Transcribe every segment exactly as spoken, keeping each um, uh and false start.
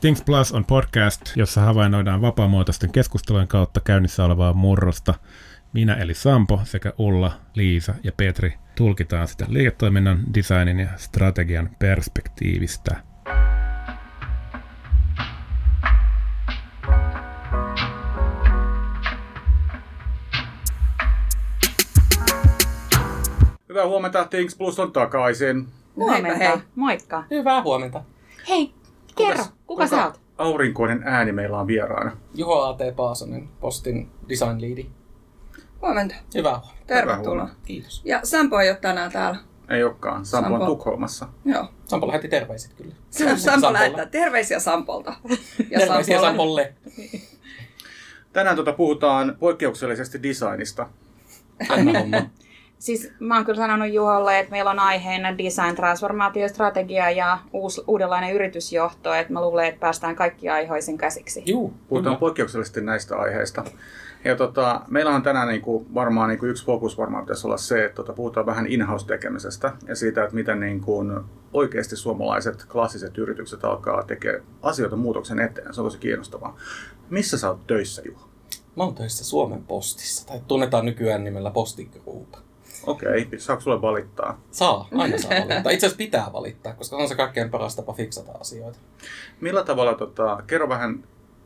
Things Plus on podcast, jossa havainnoidaan vapaamuotoisten keskustelujen kautta käynnissä olevaa murrosta. Minä eli Sampo sekä Ulla, Liisa ja Petri tulkitaan sitä liiketoiminnan, designin ja strategian perspektiivistä. Hyvää huomenta, Things Plus on takaisin. Huomenta, hei. Moikka. Hyvää huomenta. Hei, kerro, kuka, kuka sä oot? Aurinkoinen ääni meillä on vieraana. Juho A T. Paasonen, Postin design leadi. Huomenta. Hyvää huomenta. Tervetuloa. Huomenta. Kiitos. Ja Sampo ei ole tänään täällä. Ei olekaan, Sampo, Sampo on Tukholmassa. Joo. Sampo lähetti terveiset kyllä. Sampo Sampolle. lähettää terveisiä Sampolta. Ja terveisiä Sampolle. Tänään tuota puhutaan poikkeuksellisesti designista. Anna homma. Siis mä oon kyllä sanonut Juholle, että meillä on aiheena design, transformaatio, strategia ja uusi, uudenlainen yritysjohto. Että mä luulen, että päästään kaikki aiheisiin käsiksi. Juu, puhutaan poikkeuksellisesti näistä aiheista. Ja tota, meillä on tänään niinku, varmaan niinku, yksi fokus varmaan pitäisi olla se, että tota, puhutaan vähän in-house-tekemisestä ja siitä, että miten niinku, oikeasti suomalaiset klassiset yritykset alkaa tekemään asioita muutoksen eteen. Se on tosi kiinnostavaa. Missä sä oot töissä, Juho? Mä oon töissä Suomen Postissa, tai tunnetaan nykyään nimellä Posti Group. Okei, saako sulle valittaa? Saa, aina saa valittaa. Itse asiassa pitää valittaa, koska on se kaikkein paras tapa fiksata asioita. Millä tavalla, tota, kerro vähän,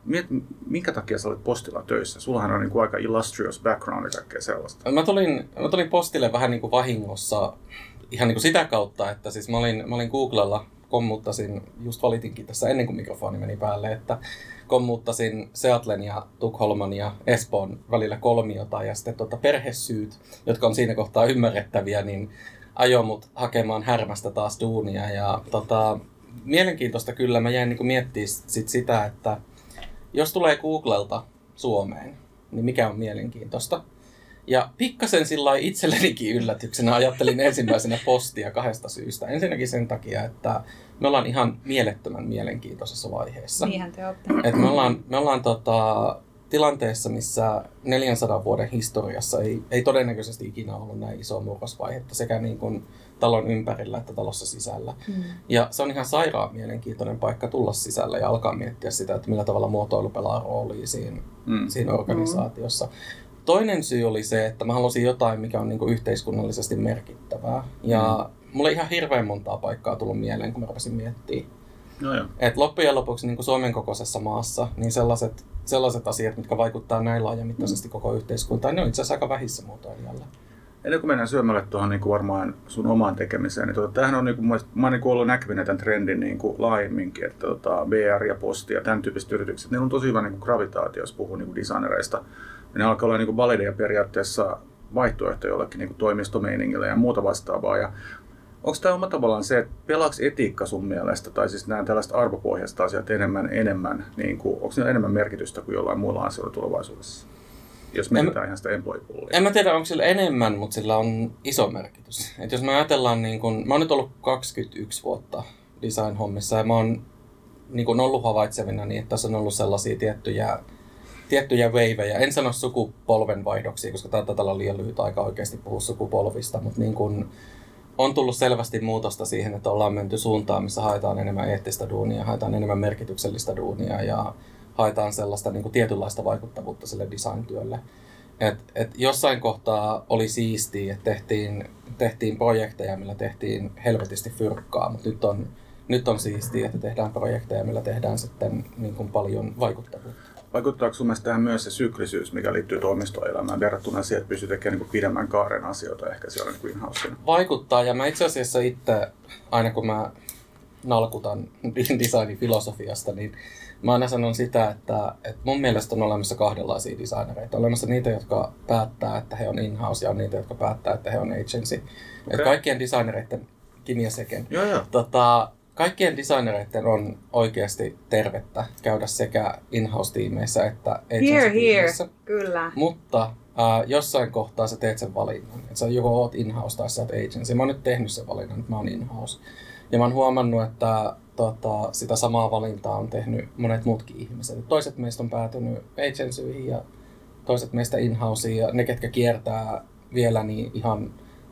minkä takia sä olit Postilla töissä? Sullahan on niin kuin aika illustrious background ja kaikkea sellaista. Mä tulin, mä tulin Postille vähän niin kuin vahingossa ihan niin kuin sitä kautta, että siis mä olin, mä olin Googlella, kommuuttasin, just valitinkin tässä ennen kuin mikrofoni meni päälle, että kommuuttasin Seattlen ja Tukholman ja Espoon välillä kolmiota ja sitten tuota perhesyyt, jotka on siinä kohtaa ymmärrettäviä, niin ajoi mut hakemaan Härmästä taas duunia. Ja tota, mielenkiintoista kyllä, mä jäin niin miettimään sit sitä, että jos tulee Googlelta Suomeen, niin mikä on mielenkiintoista. Ja pikkasen sillä itsellenikin yllätyksenä ajattelin ensimmäisenä Postia kahdesta syystä. Ensinnäkin sen takia, että me ollaan ihan mielettömän mielenkiintoisessa vaiheessa. Niinhän te olette. Et me ollaan, me ollaan tota, tilanteessa, missä neljänsadan vuoden historiassa ei, ei todennäköisesti ikinä ollut näin isoa murrosvaihetta sekä niin kuin talon ympärillä että talossa sisällä. Mm. Ja se on ihan sairaan mielenkiintoinen paikka tulla sisälle ja alkaa miettiä sitä, että millä tavalla muotoilu pelaa roolia siinä, mm. siinä organisaatiossa. Mm. Toinen syy oli se, että mä halusin jotain, mikä on niin kuin yhteiskunnallisesti merkittävää. Ja mm. mulla ei ihan hirveän montaa paikkaa tullut mieleen, kun mä rupesin miettimään. No et loppujen lopuksi niin kuin Suomen kokoisessa maassa, niin sellaiset, sellaiset asiat, mitkä vaikuttaa näin laajamittaisesti mm. koko yhteiskuntaan, ne on itse asiassa aika vähissä muotoilijalla. Ennen kuin mennään syömälle tuohon niin kuin varmaan sun omaan tekemiseen, niin tuota, tämähän on, niin kuin, mä oon niin kuin ollut näkyvinä tämän trendin niin kuin laajemminkin, että tuota, B R ja Posti ja tämän tyyppiset yritykset, niillä on tosi hyvä niin kuin gravitaatio, jos puhuu niin kuin designereista. Ja ne alkaa olla niin kuin valideja periaatteessa vaihtoehtoja jollekin niin kuin toimistomeiningille ja muuta vastaavaa. Ja onko tämä oma tavallaan se, että pelaako etiikka sun mielestä, tai siis nämä tällaiset arvopohjaiset asiat enemmän, enemmän niin kuin, onko niillä enemmän merkitystä kuin jollain muilla asioilla tulevaisuudessa? Jos mietitään en, ihan sitä employee-poolia. En mä tiedä, onko sillä enemmän, mutta sillä on iso merkitys. Et jos me ajatellaan, niin kun, mä oon nyt ollut kaksikymmentäyksi vuotta design-hommissa ja mä oon niin kun ollut havaitsevina niin, että tässä on ollut sellaisia tiettyjä, tiettyjä waveja. En sano sukupolvenvaihdoksia, koska taitaa olla liian lyhyt aika oikeasti puhua sukupolvista, mutta niin kun on tullut selvästi muutosta siihen, että ollaan menty suuntaan, missä haetaan enemmän eettistä duunia, haetaan enemmän merkityksellistä duunia ja haetaan sellaista niin kuin tietynlaista vaikuttavuutta sille design-työlle. Et, et jossain kohtaa oli siistiä, että tehtiin, tehtiin projekteja, millä tehtiin helvetisti fyrkkaa, mutta nyt on, nyt on siistiä, että tehdään projekteja, millä tehdään sitten niin kuin paljon vaikuttavuutta. Vaikuttaako sun mielestä tähän myös se syklisyys, mikä liittyy toimistoelämään verrattuna siihen, että pystyy tekemään niin pidemmän kaaren asioita ehkä siellä niin in-housena? Vaikuttaa, ja mä itse asiassa itse, aina kun mä nalkutan designin filosofiasta, niin mä aina sanon sitä, että, että mun mielestä on olemassa kahdenlaisia designereita. On olemassa niitä, jotka päättää, että he on in-house, ja on niitä, jotka päättää, että he on agency. Okay. Kaikkien designereiden, Kimi ja Seken, joo, joo. Tota, kaikkien designereiden on oikeasti tervettä käydä sekä in-house-tiimeissä että agency-tiimeissä. Kyllä. Mutta äh, jossain kohtaa sä teet sen valinnan. Että sä joko oot in-house tai sä oot agency. Mä oon nyt tehnyt sen valinnan, että mä oon in-house. Ja mä oon huomannut, että tota, sitä samaa valintaa on tehnyt monet muutkin ihmiset. Toiset meistä on päätynyt agencyihin ja toiset meistä in-houseen. Ja ne, ketkä kiertää vielä, niin ihan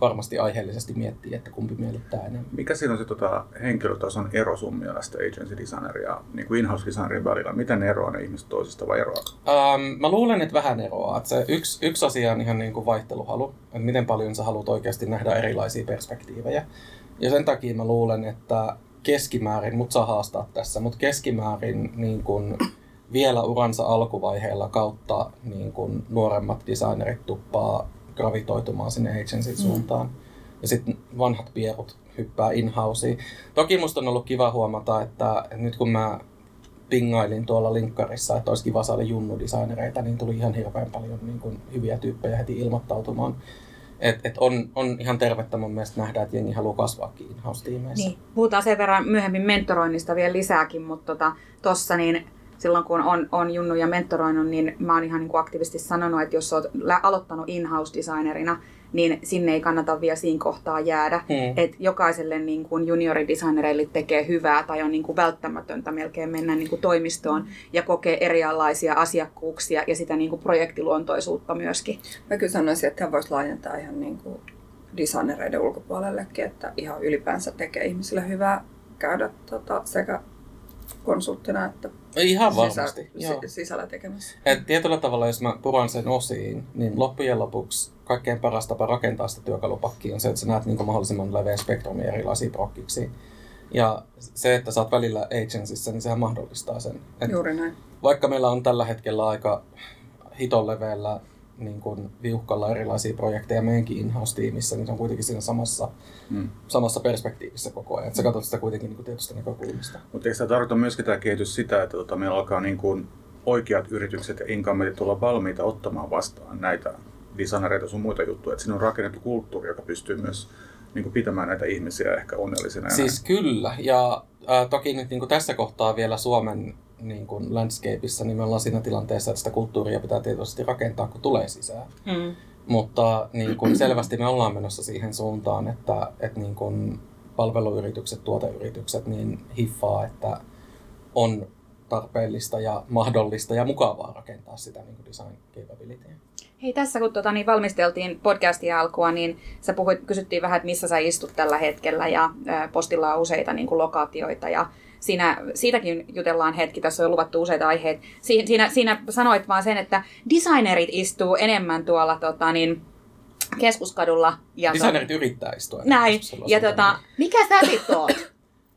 varmasti aiheellisesti miettii, että kumpi miellyttää enemmän. Mikä siinä on se tota, henkilötason ero sun mielestä agency designer ja niin kuin in-house designerin välillä? Miten ne eroaa ne ihmiset toisista vai eroaa? Ähm, mä luulen, että vähän eroaa. Että se yksi, yksi asia on ihan niin kuin vaihteluhalu, että miten paljon sä haluat oikeasti nähdä erilaisia perspektiivejä. Ja sen takia mä luulen, että keskimäärin, mut saa haastaa tässä, mutta keskimäärin niin kun vielä uransa alkuvaiheella kautta niin kun nuoremmat designerit tuppaa gravitoitumaan sinne agencyn suuntaan. Mm. Ja sitten vanhat pierut hyppää in-houseen. Toki musta on ollut kiva huomata, että nyt kun mä pingailin tuolla linkkarissa, että olisi kiva saada junnu-designereita, niin tuli ihan hirveän paljon niin kun hyviä tyyppejä heti ilmoittautumaan. Et, et on, on ihan tervettä mun mielestä nähdä, että jengi haluaa kasvaakin in-house-tiimeissä. Niin. Puhutaan sen verran myöhemmin mentoroinnista vielä lisääkin, mutta tuossa tota, niin silloin kun on, on junnu ja mentoroinut, niin mä oon ihan niin kuin aktiivisesti sanonut, että jos oot aloittanut in-house-designerina, niin sinne ei kannata vielä siinä kohtaa jäädä. Hmm. Että jokaiselle niin kuin junioridesignereille tekee hyvää tai on niin kuin välttämätöntä melkein mennä niin kuin toimistoon ja kokee erilaisia asiakkuuksia ja sitä niin kuin projektiluontoisuutta myöskin. Mä kyllä sanoisin, että hän voisi laajentaa ihan niin kuin designereiden ulkopuolellekin, että ihan ylipäänsä tekee ihmisille hyvää käydä tota, sekä konsulttina että ihan varmasti, sisä, sisällä tekemässä. Et tietyllä tavalla, jos mä puran sen osiin, niin loppujen lopuksi kaikkein paras tapa rakentaa sitä työkalupakkia on se, että sä näet niin mahdollisimman leveä spektrumia erilaisia prokkiksi. Ja se, että sä oot välillä agencyssä, niin sehän mahdollistaa sen. Et Juuri näin. Vaikka meillä on tällä hetkellä aika hiton leveällä niin kuin viuhkalla erilaisia projekteja meidänkin in-house-tiimissä, niin se on kuitenkin siinä samassa, mm. samassa perspektiivissä koko ajan. Et sä katsot sitä kuitenkin niin kuin tietystä näkökulmasta. Mutta eikö tämä tarkoita myöskin tämä kehitys sitä, että tota, meillä alkaa niin kuin oikeat yritykset ja incometit olla valmiita ottamaan vastaan näitä designereita sun muita juttuja, että siinä on rakennettu kulttuuri, joka pystyy myös niin kuin pitämään näitä ihmisiä ehkä onnellisina. Siis kyllä, ja äh, toki nyt niin kuin tässä kohtaa vielä Suomen niin kuin landscapeissa, niin me ollaan siinä tilanteessa, että sitä kulttuuria pitää tietysti rakentaa, kun tulee sisään. Mm. Mutta niin kuin selvästi me ollaan menossa siihen suuntaan, että, että niin kuin palveluyritykset, tuoteyritykset niin hiffaa, että on tarpeellista ja mahdollista ja mukavaa rakentaa sitä niin kuin design capabilityä. Hei, tässä kun tota, niin valmisteltiin podcastia alkua, niin sä puhuit, kysyttiin vähän, että missä sä istut tällä hetkellä ja ä, postilla on useita niin kuin lokaatioita ja Siinä, siitäkin jutellaan hetki, tässä on luvattu useita aiheita. Si, siinä, siinä sanoit vaan sen, että designerit istuu enemmän tuolla tota, niin, keskuskadulla. Ja designerit to... yrittää istua. Näin. Ja tota, mikä sä sit oot?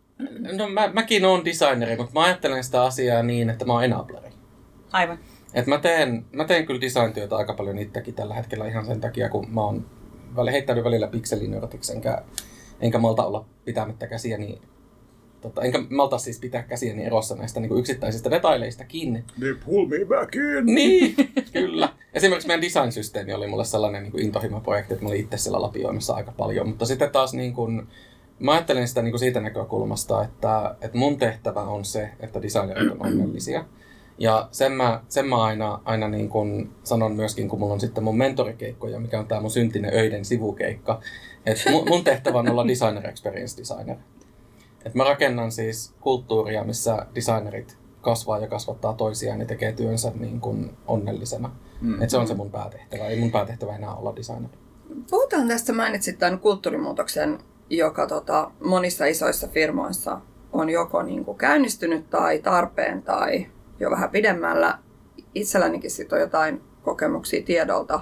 No mä, mäkin oon designeri, mutta mä ajattelen sitä asiaa niin, että mä oon enableri. Aivan. Et mä, teen, mä teen kyllä design-työtä aika paljon itsekin tällä hetkellä ihan sen takia, kun mä oon heittänyt välillä pikselinörtiksi, enkä, enkä malta olla pitämättä käsiäni. Tota, enkä malta siis pitää käsiäni erossa näistä niin kuin yksittäisistä detaileistakin. They pull me back in! Niin, kyllä. Esimerkiksi meidän design-systeemi oli mulle sellainen niin kuin intohimo-projekti, että mä olin itse siellä lapioimassa aika paljon. Mutta sitten taas niin kuin, mä ajattelin sitä niin kuin siitä näkökulmasta, että, että mun tehtävä on se, että designerit on onnellisia. Ja sen mä, sen mä aina, aina niin kuin sanon myöskin, kun mulla on sitten mun mentorikeikkoja, mikä on tää mun syntinen öiden sivukeikka. Että mun, mun tehtävä on olla designer experience designer. Et mä rakennan siis kulttuuria, missä designerit kasvaa ja kasvattaa toisiaan ja tekee työnsä niin kuin onnellisena. Mm. Et se on se mun päätehtävä. Ei mun päätehtävä enää olla designer. Puhutaan tästä, mainitsit tämän kulttuurimuutoksen, joka tota, monissa isoissa firmoissa on joko niin kuin käynnistynyt tai tarpeen tai jo vähän pidemmällä. Itsellänikin sit on jotain kokemuksia tiedolta.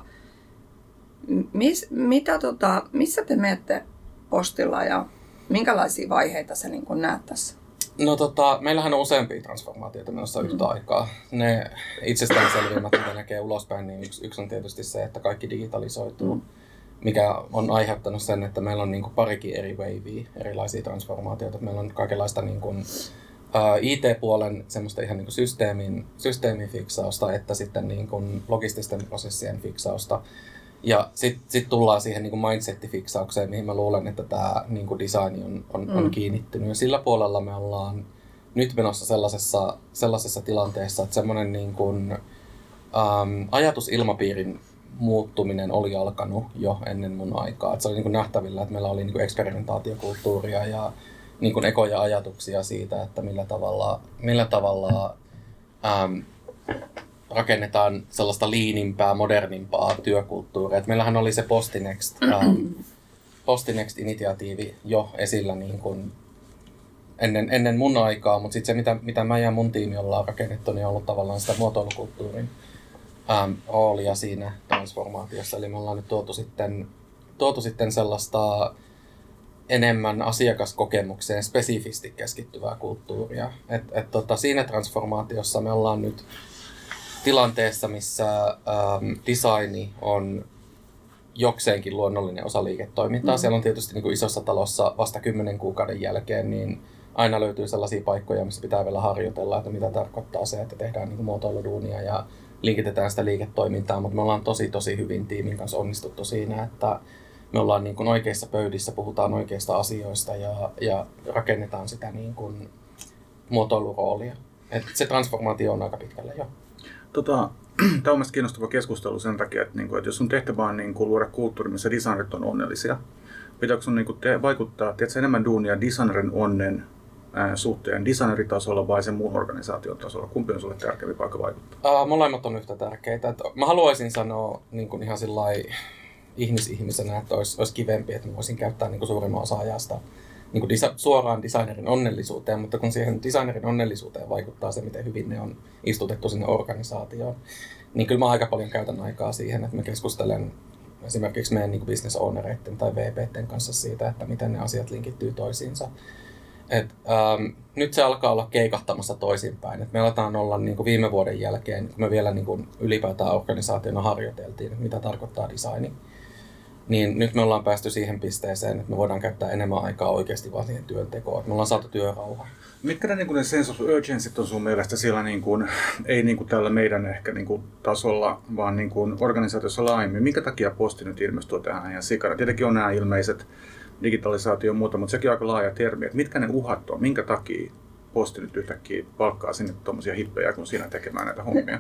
Mis, mitä, tota, missä te menette postilla ja minkälaisia vaiheita sä niin kun näet tässä? No tota, meillähän on useampia transformaatioita menossa mm. yhtä aikaa. Ne itsestäänselvimmät, mitä näkee ulospäin, niin yksi, yksi on tietysti se, että kaikki digitalisoituu, mm. mikä on aiheuttanut sen, että meillä on niin kuin parikin eri wavea, erilaisia transformaatioita. Meillä on kaikenlaista niin kuin, ä, I T-puolen semmoista ihan niin kuin systeemin, systeemin fiksausta, että sitten niin kuin logististen prosessien fiksausta. Ja sitten sit tullaan siihen niin kuin mindset-fiksaukseen, mihin mä luulen, että tämä niin kuin design on, on, mm. on kiinnittynyt. Ja sillä puolella me ollaan nyt menossa sellaisessa, sellaisessa tilanteessa, että semmoinen niin kuin, äm, ajatusilmapiirin muuttuminen oli alkanut jo ennen mun aikaa. Et se oli niin kuin nähtävillä, että meillä oli niin kuin eksperimentaatiokulttuuria ja niin kuin ekoja ajatuksia siitä, että millä tavalla, millä tavalla äm, rakennetaan sellaista liinimpää, modernimpaa työkulttuuria. Et meillähän oli se Postinext ähm, Postinext-initiatiivi jo esillä niin kuin ennen, ennen mun aikaa, mutta sitten se, mitä, mitä mä ja mun tiimi ollaan rakennettu, niin on ollut tavallaan sitä muotoilukulttuurin ähm, roolia siinä transformaatiossa. Eli me ollaan nyt tuotu sitten, tuotu sitten sellaista enemmän asiakaskokemukseen spesifisti keskittyvää kulttuuria. Et, et tota, siinä transformaatiossa me ollaan nyt tilanteessa, missä ähm, designi on jokseenkin luonnollinen osa liiketoimintaa. Mm-hmm. Siellä on tietysti niin kuin isossa talossa vasta kymmenen kuukauden jälkeen, niin aina löytyy sellaisia paikkoja, missä pitää vielä harjoitella, että mitä tarkoittaa se, että tehdään niin kuin muotoiluduunia ja linkitetään sitä liiketoimintaa, mutta me ollaan tosi tosi hyvin tiimin kanssa onnistuttu siinä, että me ollaan niin kuin oikeissa pöydissä, puhutaan oikeista asioista ja, ja rakennetaan sitä niin kuin muotoiluroolia. Et se transformaatio on aika pitkälle jo. Tota, tämä on mielestäni kiinnostava keskustelu sen takia, että, niin kuin, että jos sun tehtävä on niin kuin, luoda kulttuuri, missä designerit on onnellisia, pitääkö sun niin kuin, te, vaikuttaa tiedätkö, enemmän duunia designerin onnen ää, suhteen designeritasolla vai sen muun organisaation tasolla? Kumpi on sulle tärkeämpi paikka vaikuttaa? Uh, molemmat on yhtä tärkeitä. Et mä haluaisin sanoa niin kuin ihan sillai ihmisihmisenä, että olisi, olisi kivempi, että mä voisin käyttää niin kuin suurimman osa ajasta niin kuin disa- suoraan designerin onnellisuuteen, mutta kun siihen designerin onnellisuuteen vaikuttaa se, miten hyvin ne on istutettu sinne organisaatioon, niin kyllä mä aika paljon käytän aikaa siihen, että mä keskustelen esimerkiksi meidän niin kuin business ownereiden tai V P:iden kanssa siitä, että miten ne asiat linkittyy toisiinsa. Et, ähm, nyt se alkaa olla keikahtamassa toisinpäin. Et me aletaan olla niin kuin viime vuoden jälkeen, kun me vielä niin kuin ylipäätään organisaationa harjoiteltiin, että mitä tarkoittaa designi. Niin nyt me ollaan päästy siihen pisteeseen, että me voidaan käyttää enemmän aikaa oikeasti vaan siihen työntekoon. Me ollaan saatu työrauha. Mitkä ne, niin kuin ne sense of urgencyt on sun mielestä siellä, niin kuin, ei niin kuin tällä meidän ehkä niin kuin tasolla, vaan niin kuin organisaatiossa laajemmin? Minkä takia Posti nyt ilmestyy tähän ihan sikana? Tietenkin on nämä ilmeiset digitalisaatio ja muuta, mutta sekin on aika laaja termi. Että mitkä ne uhat on? Minkä takia Posti nyt yhtäkkiä palkkaa sinne tuommoisia hippejä, kun siinä tekemään näitä hommia?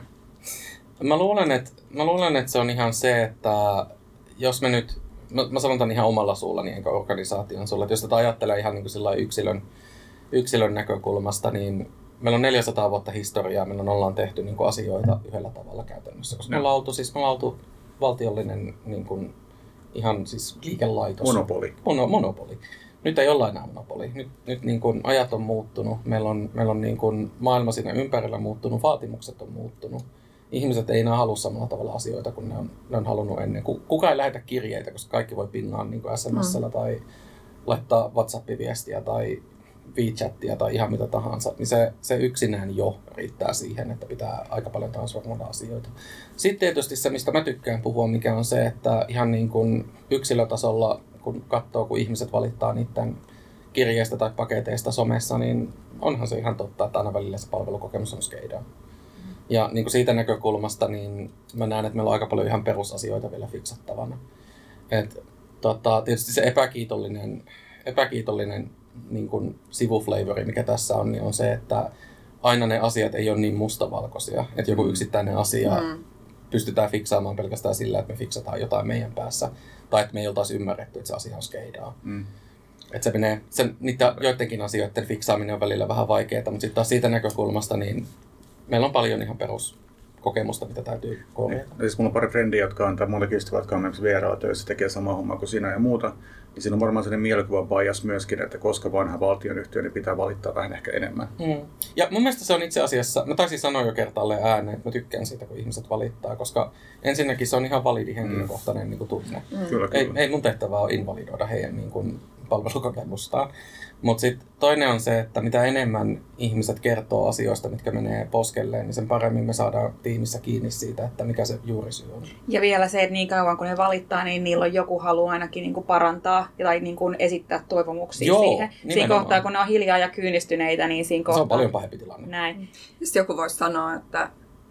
Mä luulen, että, mä luulen, että se on ihan se, että jos me nyt, mä, mä sanon tämän ihan omalla suullani enkä organisaation sulla, että jos tätä ajattelee ihan niin kuin sillä yksilön, yksilön näkökulmasta, niin meillä on neljäsataa vuotta historiaa, meillä ollaan tehty niin kuin asioita yhdellä tavalla käytännössä, koska no. me ollaan oltu, siis me ollaan oltu valtiollinen niin kuin, ihan siis liikelaitos. Monopoli. Mono, monopoli. Nyt ei olla enää monopoli. Nyt, nyt niin kuin ajat on muuttunut, meillä on, meillä on niin kuin maailma siinä ympärillä muuttunut, vaatimukset on muuttunut. Ihmiset ei enää halua samalla tavalla asioita kuin ne on, ne on halunnut ennen. Kuka ei lähetä kirjeitä, koska kaikki voi pinnaa niin kuin S M S:llä mm. tai laittaa WhatsApp-viestiä tai WeChattia tai ihan mitä tahansa. Niin se, se yksinään jo riittää siihen, että pitää aika paljon transformoida asioita. Sitten tietysti se, mistä mä tykkään puhua, mikä on se, että ihan niin kuin yksilötasolla, kun katsoo, kun ihmiset valittaa niiden kirjeistä tai paketeista somessa, niin onhan se ihan totta, että aina välillä se palvelukokemus on skeidaa. Ja niin kuin siitä näkökulmasta niin mä näen, että meillä on aika paljon ihan perusasioita vielä fiksattavana. Et, tota, tietysti se epäkiitollinen, epäkiitollinen niin kuin sivuflavori, mikä tässä on, niin on se, että aina ne asiat ei ole niin mustavalkoisia. Että joku yksittäinen asia mm. pystytään fiksaamaan pelkästään sillä, että me fiksataan jotain meidän päässä. Tai että me ei oltaisi ymmärretty, että se asia on skeidaa. Mm. Että se menee, sen, niitä joidenkin asioiden fiksaaminen on välillä vähän vaikeaa, mutta sitten taas siitä näkökulmasta niin meillä on paljon ihan peruskokemusta, mitä täytyy korjata. Ja siis mulla on pari frendiä, jotka on, tai mullakin ystävät, jotka on myös vierailla töissä, tekee samaa hommaa kuin sinä ja muuta. Niin siinä on varmaan sellainen mielikuva bias myöskin, että koska vanha valtionyhtiö, niin pitää valittaa vähän ehkä enemmän. Mm. Ja mun mielestä se on itse asiassa, mä taisin sanoa jo kertaalleen ääneen, että mä tykkään siitä, kun ihmiset valittaa, koska ensinnäkin se on ihan validi henkilökohtainen mm. niin kuin tunne. Mm. Kyllä, ei, kyllä. ei mun tehtävä ole invalidoida heidän niin kuin palvelukokemustaan. Mutta sitten toinen on se, että mitä enemmän ihmiset kertoo asioista, mitkä menee poskelleen, niin sen paremmin me saadaan tiimissä kiinni siitä, että mikä se juurisyy on. Ja vielä se, että niin kauan kun ne valittaa, niin niillä on joku halu ainakin niin kuin parantaa tai niin kuin esittää toivomuksia Joo, siihen. Nimenomaan. Siinä kohtaa, kun ne on hiljaa ja kyynistyneitä, niin siinä kohtaa... Se on paljon pahempi tilanne. Näin. Sitten joku voisi sanoa, että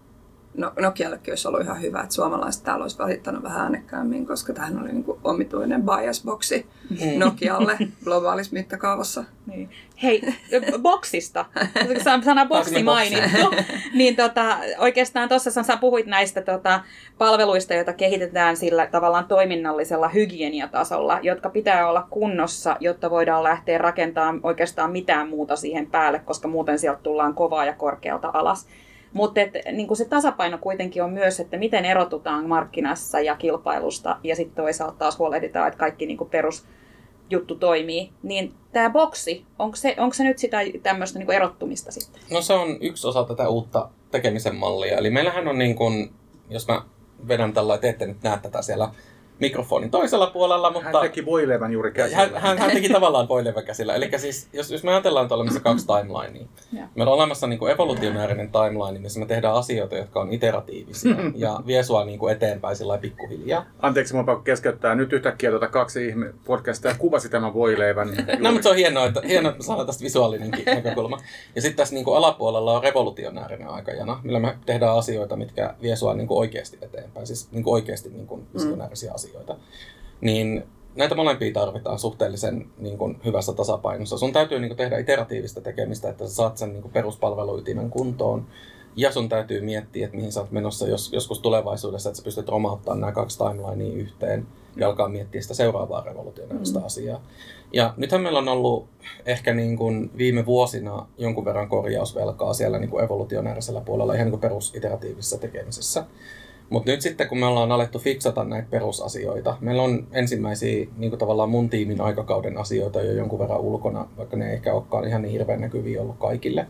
no, Nokiallekin olisi ollut ihan hyvä, että suomalaiset täällä olisi valittanut vähän äänekkäämmin, koska tämähän oli niin kuin omituinen bias-boksi mm. Nokialle globaalissa mittakaavassa. Niin. Hei, boksista, sana boksi mainittu, niin tota, oikeastaan tuossa sä puhuit näistä tota, palveluista, joita kehitetään sillä tavallaan toiminnallisella hygieniatasolla, jotka pitää olla kunnossa, jotta voidaan lähteä rakentamaan oikeastaan mitään muuta siihen päälle, koska muuten sieltä tullaan kovaa ja korkealta alas. Mutta niin se tasapaino kuitenkin on myös, että miten erotutaan markkinassa ja kilpailusta ja sitten toisaalta taas huolehditaan, että kaikki niin perus, juttu toimii, niin tämä boksi, onko se, onko se nyt sitä tämmöistä niin kuin erottumista sitten? No se on yksi osa tätä uutta tekemisen mallia. Eli meillähän on niin kuin, jos mä vedän tällä, te ette nyt näe tätä siellä mikrofonin toisella puolella, mutta... Hän teki voileivän juuri käsillä. Hän, hän, hän teki tavallaan voileivän käsillä. Eli siis, jos, jos me ajatellaan, että on olemassa kaksi timelinea. Meillä on olemassa niin kuin evolutionäärinen timeline, missä me tehdään asioita, jotka on iteratiivisia ja vie sua niin kuin eteenpäin sillä pikkuhiljaa. Anteeksi, mun pakko keskeyttää. Nyt yhtäkkiä tuota kaksi ihme podcastia kuvasi tämän voileivän. No, mutta se on hienoa, että, hienoa, että me saadaan tästä visuaalinenkin näkökulma. Ja sitten tässä niin kuin alapuolella on revolutionäärinen aikajana, millä me tehdään asioita, mitkä vie sua niin kuin oikeasti eteenpäin. Siis niin kuin oikeasti niin kuin visionäärisiä mm. asioita. Niin näitä molempia tarvitaan suhteellisen niin kuin, hyvässä tasapainossa. Sun täytyy niin kuin, tehdä iteratiivista tekemistä, että sä saat sen niin kuin, peruspalveluytimen kuntoon. Ja sun täytyy miettiä, että mihin sä oot menossa jos, joskus tulevaisuudessa, että sä pystyt romauttamaan nämä kaksi timelinea yhteen ja alkaa miettiä sitä seuraavaa revolutionaarista mm. asiaa. Ja nythän meillä on ollut ehkä niin kuin viime vuosina jonkun verran korjausvelkaa siellä niin kuin evolutionäärisellä puolella ihan niin kuin perusiteratiivisessa tekemisessä. Mutta nyt sitten, kun me ollaan alettu fiksata näitä perusasioita, meillä on ensimmäisiä niin kuin tavallaan mun tiimin aikakauden asioita jo jonkun verran ulkona, vaikka ne ei ehkä olekaan ihan niin hirveän näkyviä ollut kaikille.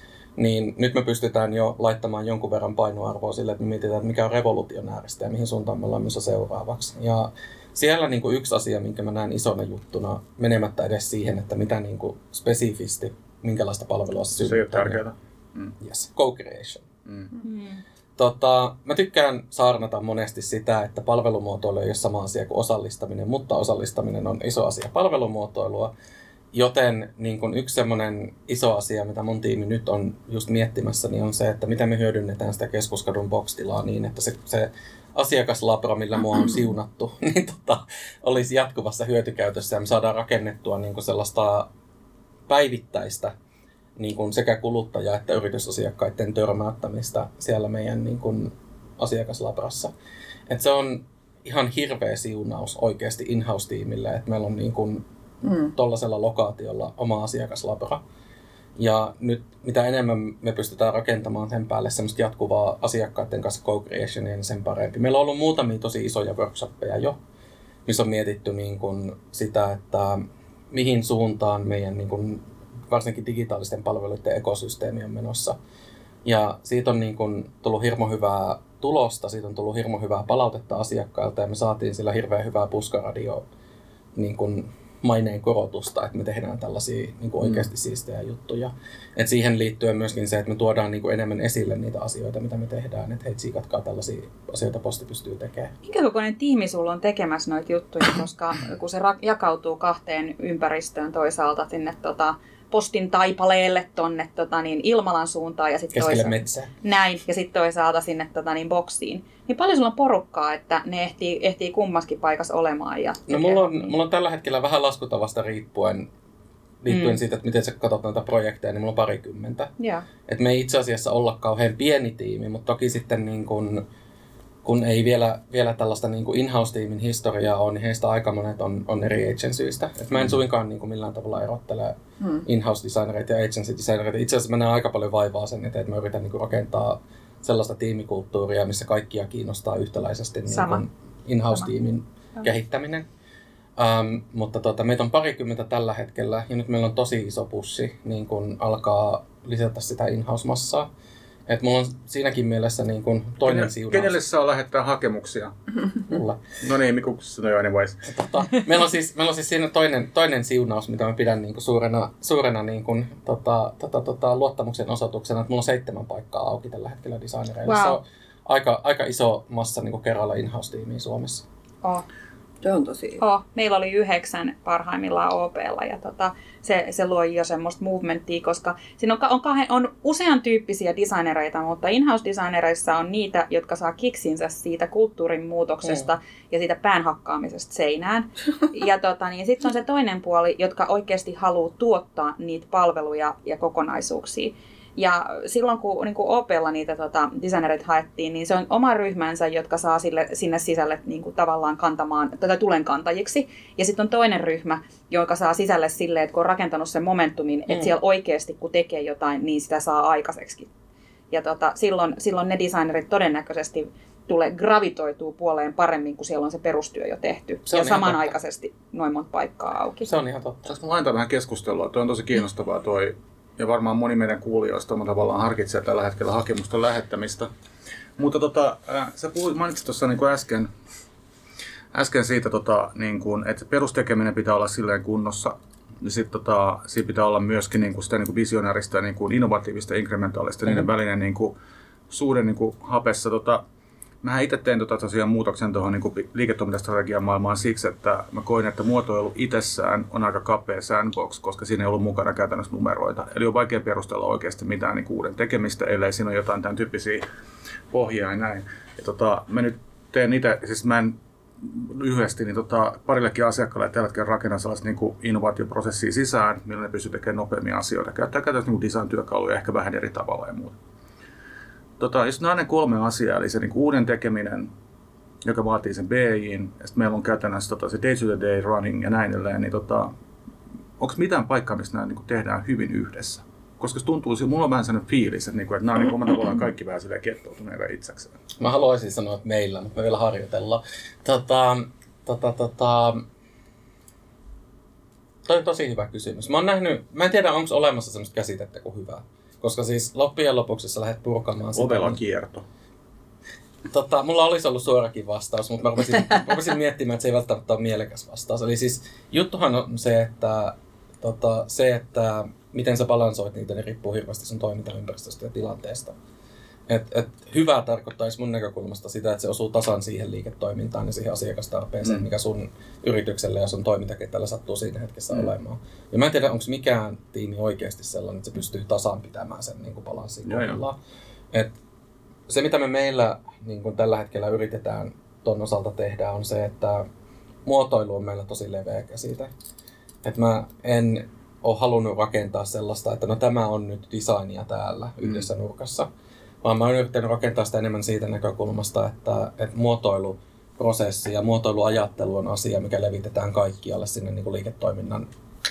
Niin nyt me pystytään jo laittamaan jonkun verran painoarvoa sille, että me mietitään, että mikä on revolutionääristä ja mihin suuntaan me ollaan myös seuraavaksi. Ja siellä niin kuin yksi asia, minkä mä näen isona juttuna, menemättä edes siihen, että mitä niin kuin spesifisti, minkälaista palvelua se synnyttää. Se ei ole tärkeää. Mm. Yes, co-creation. Mm. Mm. Tota, mä tykkään saarnata monesti sitä, että palvelumuotoilu ei ole sama asia kuin osallistaminen, mutta osallistaminen on iso asia palvelumuotoilua. Joten niin kun yksi semmoinen iso asia, mitä mun tiimi nyt on just miettimässä, niin on se, että miten me hyödynnetään sitä keskuskadun box-tilaa niin, että se, se asiakaslabra, millä mua on siunattu, niin tota, olisi jatkuvassa hyötykäytössä ja me saadaan rakennettua niin kun sellaista päivittäistä niin kuin sekä kuluttaja- että yritysasiakkaiden törmäyttämistä siellä meidän niin kuin asiakaslabrassa. Et se on ihan hirveä siunaus oikeasti in-house-tiimille, että meillä on niin kuin mm. tuollaisella lokaatiolla oma asiakaslabra. Ja nyt mitä enemmän me pystytään rakentamaan sen päälle semmoista jatkuvaa asiakkaiden kanssa co-creationia, niin sen parempi. Meillä on ollut muutamia tosi isoja workshoppeja jo, missä on mietitty niin kuin sitä, että mihin suuntaan meidän niin kuin varsinkin digitaalisten palveluiden ekosysteemi on menossa. Ja siitä on niin kuin tullut hirmo hyvää tulosta, siitä on tullut hirmo hyvää palautetta asiakkailta ja me saatiin sillä hirveän hyvää puskaradio niin kuin maineen korotusta, että me tehdään tällaisia niin kuin oikeasti siistejä juttuja. Et siihen liittyen myöskin se, että me tuodaan niin kuin enemmän esille niitä asioita, mitä me tehdään, että hei, tsiikatkaa tällaisia asioita, Posti pystyy tekemään. Minkä kokoinen tiimi sulla on tekemässä noita juttuja, koska kun se ra- jakautuu kahteen ympäristöön toisaalta sinne tota, Postin taipaleelle tonne tota, niin Ilmalan suuntaan ja sitten toisaalta metsää. Näin ja sitten toisaalta sinne tota, niin boksiin. Niin paljon sulla on porukkaa, että ne ehtii, ehtii kummaskin paikassa olemaan ja no, mulla on, mulla on tällä hetkellä vähän laskutavasta riippuen liittyen mm. siitä, että miten sä katsot näitä projekteja, niin mulla on parikymmentä. Yeah. Et me ei itse asiassa olla kauhean pieni tiimi, mutta toki sitten niin kun, kun ei vielä, vielä tällaista niin kuin in-house-tiimin historiaa ole, niin heistä aika monet on, on eri agencyistä. Et mä en suinkaan niin kuin millään tavalla erottele hmm. in-house-designereita ja agency-designereita. Itse asiassa mä näen aika paljon vaivaa sen eteen, että mä yritän niin kuin rakentaa sellaista tiimikulttuuria, missä kaikkia kiinnostaa yhtäläisesti niin kuin in-house-tiimin Sama. kehittäminen. Um, mutta tota, meitä on parikymmentä tällä hetkellä ja nyt meillä on tosi iso pussi niin kun alkaa lisätä sitä in-house-massaa. Et mulla on siinäkin mielessä niin kun toinen Kenen, siunaus. Kenelle saa lähettää hakemuksia? Mulle. No niin, Miku sanoi jo anyways. Tota, meillä, on siis, meillä on siis siinä toinen, toinen siunaus, mitä mä pidän niin kun suurena, suurena niin kun, tota, tota, tota, luottamuksen osoituksena, että mulla on seitsemän paikkaa auki tällä hetkellä designereille. Wow. Se on aika, aika iso massa niin kun kerralla in-house-tiimiä Suomessa. Oh. Se on tosi oh, meillä oli yhdeksän parhaimmillaan O P:llä ja tota, se, se luo jo semmoista movementtia, koska siinä on, on, kahden, on usean tyyppisiä designereita, mutta in-house-designereissa on niitä, jotka saa kiksinsä siitä kulttuurin muutoksesta mm. ja siitä päänhakkaamisesta seinään. Ja tota, niin sitten on se toinen puoli, jotka oikeasti haluaa tuottaa niitä palveluja ja kokonaisuuksia. Ja silloin kun niin kuin O P:lla niitä tota, designereita haettiin, niin se on oma ryhmänsä, jotka saa sille, sinne sisälle niin kuin, tavallaan kantamaan tätä tulenkantajiksi. Ja sitten on toinen ryhmä, joka saa sisälle silleen, että kun on rakentanut sen momentumin, mm. että siellä oikeasti kun tekee jotain, niin sitä saa aikaiseksi. Ja tota, silloin, silloin ne designerit todennäköisesti tulee gravitoituu puoleen paremmin, kun siellä on se perustyö jo tehty. Se ja on ihan samanaikaisesti totta. Noin monta paikkaa auki. Se on ihan totta. Saanko laajentaa vähän keskustelua? Tuo on tosi kiinnostavaa toi, ja varmaan moni meidän kuulijoista on tavallaan harkitsee tällä hetkellä hakemusta lähettämistä. Mutta tota, äh, sä puhuit, mainitsit tuossa niin kuin äsken, äsken siitä, tota, niin kuin, että perustekeminen pitää olla silleen kunnossa. Ja sitten tota, siinä pitää olla myöskin niin kuin sitä niin kuin visionääristä, niin kuin innovatiivista, inkrementaalista, mm-hmm. niiden välinen niin kuin, suuden niin kuin, hapessa. Tota, Mä itse tein tota tosiaan muutoksen tuohon niin liiketoimintastrategian maailmaan siksi, että mä koin, että muotoilu itsessään on aika kapea sandbox, koska siinä ei ollut mukana käytännössä numeroita. Eli on vaikea perustella oikeasti mitään niin uuden tekemistä, ellei siinä ole jotain tämän tyyppisiä pohjia ja näin. Ja tota, mä nyt teen itse, siis mä en lyhyesti, niin tota, parillekin asiakkaalle tällä hetkellä rakennan sellaista niin innovaatioprosessia sisään, millä ne pystyy tekemään nopeammin asioita. Käyttää käytännössä niin design-työkaluja ehkä vähän eri tavalla ja muuta. Tota, jos nämä ne kolme asiaa, eli se niin uuden tekeminen, joka vaatii sen B I:n, ja sitten meillä on käytännössä tota, se day-to-day running ja näin edelleen, niin tota, onko mitään paikkaa, missä nämä niin kuin tehdään hyvin yhdessä? Koska se tuntuu, mulla on vähän sellainen fiilis, että, niin kuin, että nämä on niin omalla tavallaan kaikki vähän silleen kettoutuneita itsekseen. Mä haluaisin sanoa, että meillä, mutta me vielä harjoitellaan. Tota, tota, tota, toi on tosi hyvä kysymys. Mä oon nähnyt, mä en tiedä, onko olemassa sellaista käsitettä kuin hyvä. Koska siis loppujen lopuksi sä lähdet purkamaan sitä. Ovela kierto. Tota, mulla olisi ollut suorakin vastaus, mutta mä rupesin, rupesin miettimään, että se ei välttämättä ole mielekäs vastaus. Eli siis juttuhan on se, että, tota, se, että miten sä balansoit niitä, niin riippuu hirveästi sun toimintaympäristöstä ja tilanteesta. Et, et hyvä tarkoittaisi mun näkökulmasta sitä, että se osuu tasan siihen liiketoimintaan ja siihen asiakastarpeeseen, mm. mikä sun yritykselle ja sun toimintakentällä sattuu siinä hetkessä mm. olemaan. Ja mä en tiedä, onko mikään tiimi oikeasti sellainen, että se pystyy tasan pitämään sen niin kuin balanssin kohdallaan. Et se, mitä me meillä niin kuin tällä hetkellä yritetään ton osalta tehdä, on se, että muotoilu on meillä tosi leveä käsite. Et mä en ole halunnut rakentaa sellaista, että no tämä on nyt designia täällä mm. yhdessä nurkassa. Vaan mä oon yrittänyt rakentaa sitä enemmän siitä näkökulmasta, että, että muotoiluprosessi ja muotoiluajattelu on asia, mikä levitetään kaikkialle sinne niin kuin liiketoiminnan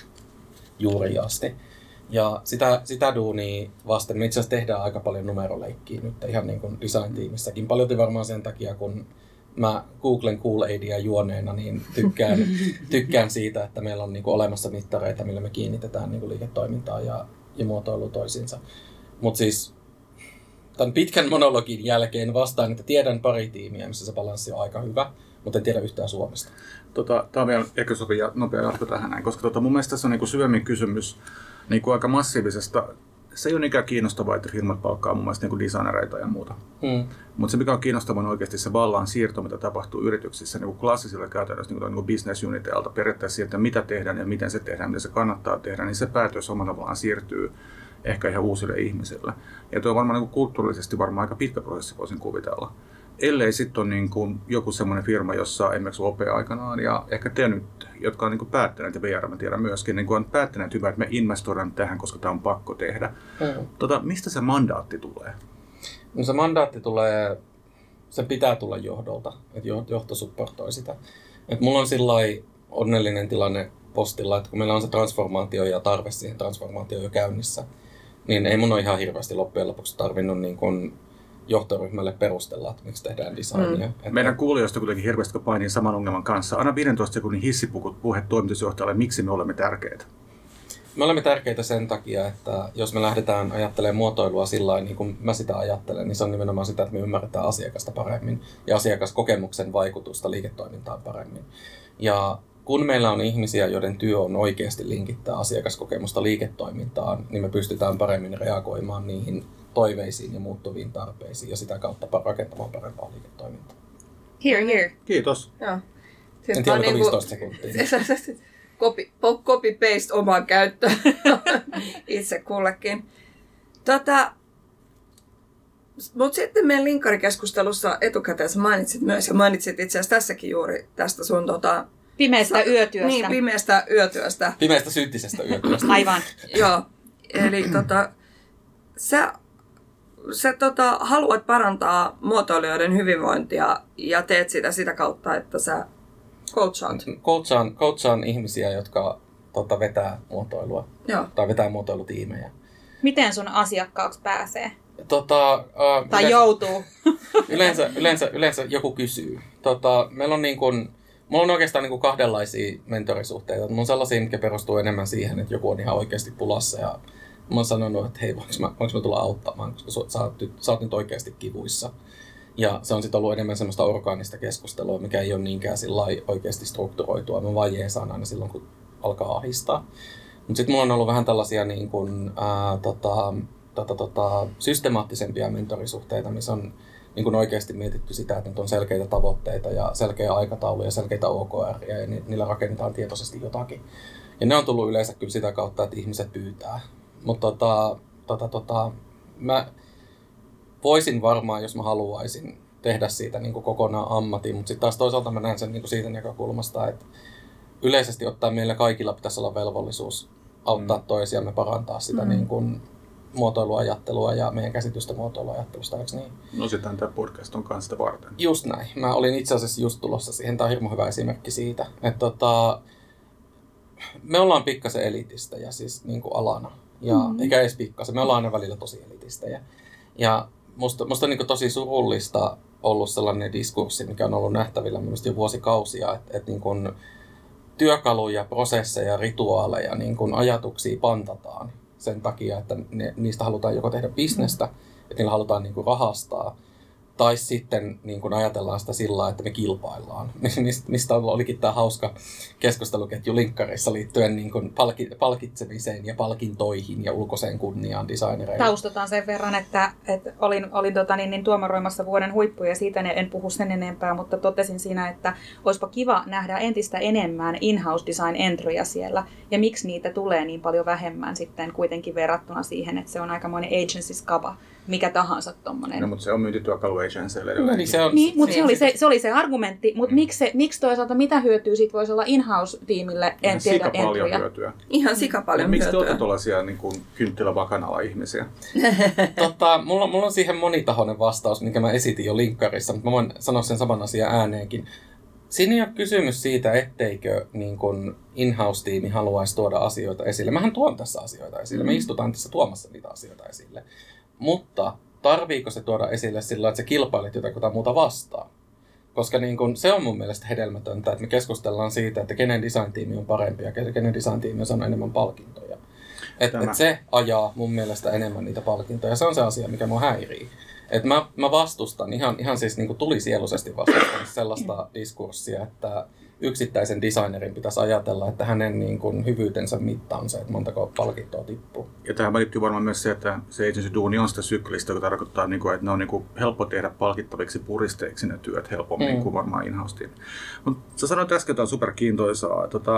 juuriin asti. Ja sitä, sitä duunia vasten me itse asiassa tehdään aika paljon numeroleikkiä nyt ihan niin kuin design-tiimissäkin. Paljon varmaan sen takia, kun mä Googlen Cool-aidia juoneena, niin tykkään, tykkään siitä, että meillä on niin kuin olemassa mittareita, millä me kiinnitetään niin kuin liiketoimintaa ja, ja muotoilua toisiinsa. Mutta siis tämän pitkän monologin jälkeen vastaan, että tiedän pari tiimiä, missä se balanssi on aika hyvä, mutta en tiedä yhtään Suomesta. Tota, tämä on vielä ehkä sopii nopea jatko tähän näin, koska tota, mun mielestä tässä on niinku syvemmin kysymys niinku aika massiivisesta. Se ei ole ikään kiinnostavaa, että firmat palkkaa mun mielestä niinku designereita ja muuta. Hmm. Mutta se mikä on kiinnostavaa on oikeasti se vallan siirto, mitä tapahtuu yrityksissä niinku klassisilla käytännössä niinku, niinku business uniteilta periaatteessa siitä, mitä tehdään ja miten se tehdään, miten se kannattaa tehdä, niin se päätös omalla tavallaan siirtyy ehkä ihan uusille ihmisille. Ja tuo on varmaan niin kuin kulttuurillisesti varmaan aika pitkä prosessi, voisin kuvitella. Ellei sitten ole niin kuin joku semmoinen firma, jossa esimerkiksi O P aikanaan ja ehkä te nyt, jotka on niin kuin päättäneet, ja V R mä tiedän myöskin, niin kuin on päättäneet hyvä, että me investoidaan tähän, koska tämä on pakko tehdä. Mm. Tota, mistä se mandaatti tulee? No se mandaatti tulee, se pitää tulla johdolta, että johto supportoi sitä. Et mulla on sillai onnellinen tilanne postilla, että kun meillä on se transformaatio ja tarve siihen transformaatioon jo käynnissä, niin ei mun ole ihan hirveästi loppujen lopuksi tarvinnut niin kuin johtoryhmälle perustella, että miksi tehdään designia. Mm. Meidän kuulijoista kuitenkin hirveästi painii saman ongelman kanssa. Anna viidentoista sekunnin hissipukut puhe toimitusjohtajalle, miksi me olemme tärkeitä. Me olemme tärkeitä sen takia, että jos me lähdetään ajattelemaan muotoilua sillä niin kuin mä sitä ajattelen, niin se on nimenomaan sitä, että me ymmärretään asiakasta paremmin ja asiakaskokemuksen vaikutusta liiketoimintaan paremmin. Ja kun meillä on ihmisiä, joiden työ on oikeasti linkittää asiakaskokemusta liiketoimintaan, niin me pystytään paremmin reagoimaan niihin toiveisiin ja muuttuviin tarpeisiin ja sitä kautta rakentamaan parempaa liiketoimintaa. Here, here. Kiitos. Joo. Siis en tiedä, oliko viisitoista sekuntia. Copy, copy paste omaan käyttöön itse kullekin. Tota, mutta sitten meidän linkkarikeskustelussa etukäteen sä mainitsit myös, ja mainitsit itse asiassa tässäkin juuri tästä sun tota, pimeästä yötyöstä. Niin, pimeästä yötyöstä. Pimeästä syntisestä yötyöstä. Aivan. Joo, eli tota, sä, sä tota, haluat parantaa muotoilijoiden hyvinvointia ja teet sitä sitä kautta, että sä coachaat. Coachaan, coachaan ihmisiä, jotka tota, vetää muotoilua. Joo. Tai vetää muotoilutiimejä. Miten sun asiakkaaksi pääsee? Tota, uh, tai joutuu? yleensä, yleensä, yleensä joku kysyy. Tota, meillä on niin kuin, mulla on oikeastaan niin kuin kahdenlaisia mentorisuhteita. Mulla on sellaisia, mitkä perustuu enemmän siihen, että joku on ihan oikeasti pulassa ja mä oon sanonut, että hei, voinko mä, voinko mä tulla auttamaan, koska sä oot, sä oot nyt oikeasti kivuissa. Ja se on sitten ollut enemmän semmoista orgaanista keskustelua, mikä ei ole niinkään oikeasti strukturoitua. Mä vaan jeesaan aina silloin, kun alkaa ahistaa. Mutta sitten mulla on ollut vähän tällaisia niin kun, ää, tota, tota, tota, systemaattisempia mentorisuhteita, missä on niin kun oikeasti mietitty sitä, että nyt on selkeitä tavoitteita ja selkeä aikataulu ja selkeitä O K R ja niillä rakennetaan tietoisesti jotakin. Ja ne on tullut yleensä kyllä sitä kautta, että ihmiset pyytää. Mutta tota, tota, tota, mä voisin varmaan, jos mä haluaisin, tehdä siitä niin kuin kokonaan ammatin, mutta sitten taas toisaalta mä näen sen niin kuin siitä näkökulmasta, että yleisesti ottaen meillä kaikilla pitäisi olla velvollisuus auttaa mm. toisiamme parantaa sitä mm. niin kuin muotoiluajattelua ja meidän käsitystä muotoiluajattelusta, eikö niin? No sitähän tämä podcast on kanssa sitä varten. Just näin. Mä olin itse asiassa just tulossa siihen. Tämä on hirmu hyvä esimerkki siitä, että tota, me ollaan pikkasen elitistejä siis niin kuin alana. Ja mm. eikä edes pikkasen, me ollaan aina välillä tosi elitistejä. Ja musta, musta on niin kuin tosi surullista ollut sellainen diskurssi, mikä on ollut nähtävillä mielestäni jo vuosikausia, että, että niin kuin työkaluja, prosesseja, rituaaleja, niin kuin ajatuksia pantataan sen takia, että ne, niistä halutaan joko tehdä bisnestä, että niillä halutaan niin kuin rahastaa, tai sitten niin kuin ajatellaan sitä sillä, että me kilpaillaan. Mistä olikin tämä hauska keskusteluketju linkkareissa liittyen niin kuin palkitsemiseen ja palkintoihin ja ulkoiseen kunniaan designereille. Taustataan sen verran, että, että olin, olin tota, niin, niin, tuomaroimassa vuoden huippuja ja siitä en puhu sen enempää, mutta totesin siinä, että olisipa kiva nähdä entistä enemmän in-house design entryjä siellä ja miksi niitä tulee niin paljon vähemmän sitten kuitenkin verrattuna siihen, että se on aikamoinen agency-skaba. Mikä tahansa tommonen. No, mutta se on myyntityökalu agencyille edelleen. Niin, se on, niin, mutta se oli se, se oli se argumentti. Mutta mm. miksi, miksi toisaalta mitä hyötyä siitä voisi olla in-house-tiimille? En tiedä sika paljon hyötyä. Ihan sika paljon miksi hyötyä. Miksi te olette tuollaisia niin kuin kynttilävakanalla ihmisiä? tota, mulla, mulla on siihen monitahoinen vastaus, minkä mä esitin jo linkkarissa, mutta mä voin sanoa sen saman asian ääneenkin. Siinä ei ole kysymys siitä, etteikö niin kun in-house-tiimi haluaisi tuoda asioita esille. Mähän tuon tässä asioita esille. Me istutaan tässä tuomassa niitä asioita esille. Mutta tarviiko se tuoda esille sillä, että sä kilpailet jotakuta muuta vastaan? Koska niin kun, se on mun mielestä hedelmätöntä, että me keskustellaan siitä, että kenen design-tiimi on parempi ja kenen design-tiimi on enemmän palkintoja. Että et se ajaa mun mielestä enemmän niitä palkintoja. Se on se asia, mikä mua häirii. Et mä, mä vastustan, ihan, ihan siis niin kuin tulisieluisesti vastustan sellaista diskurssia, että yksittäisen designerin pitäisi ajatella, että hänen niin kuin hyvyytensä mitta on se, että montako palkintoa tippuu. Ja tähän liittyy varmaan myös se, että se agency-duuni on sitä syklistä, joka tarkoittaa, että ne on helppo tehdä palkittaviksi puristeiksi ne työt helpommin mm. kuin varmaan in-house. Mutta sä sanoit äsken, että on superkiintoisaa. Tota,